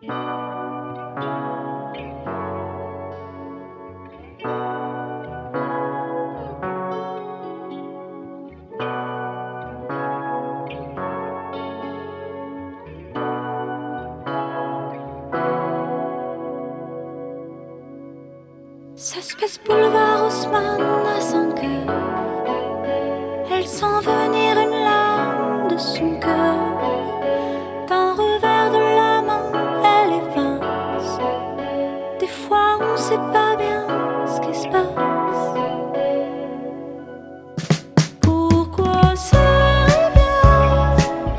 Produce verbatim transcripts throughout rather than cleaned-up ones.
Ça se passe boulevard Haussmann à cinq heures. Elle sent venir une larme de son cœur. D'un revers de la main, elle évince. Des fois on sait pas bien ce qui se passe. Pourquoi ce rivière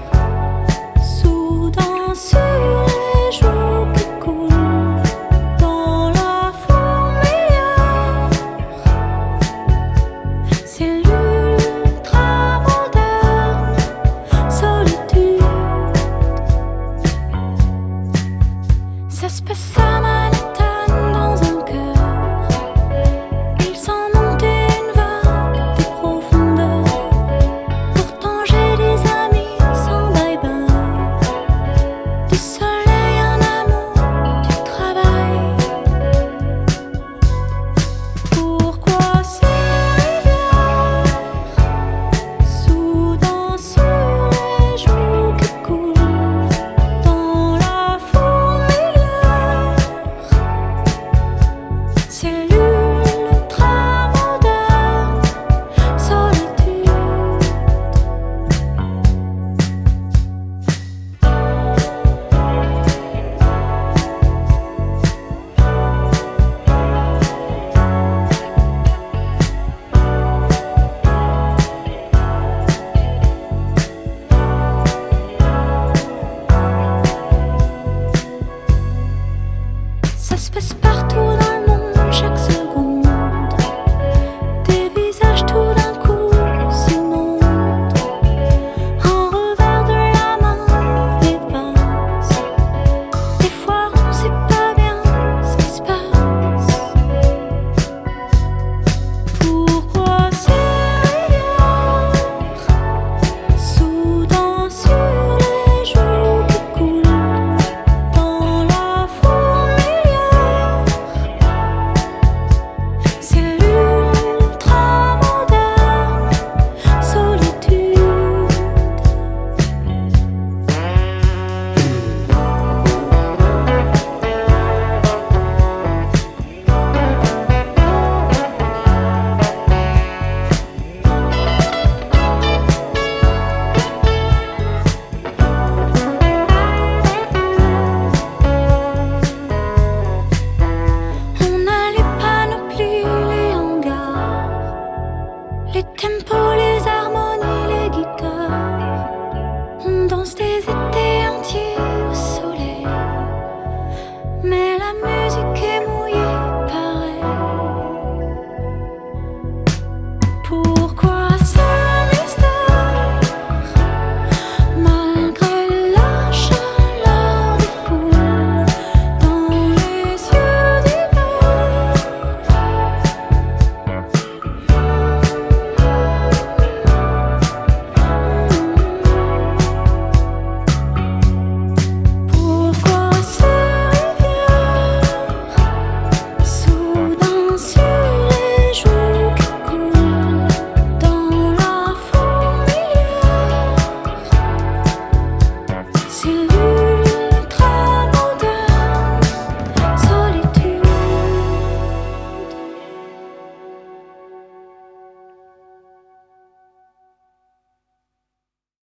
soudain sur les jours qui coulent dans la fourmilière? C'est l'ultra moderne solitude. Ça se passe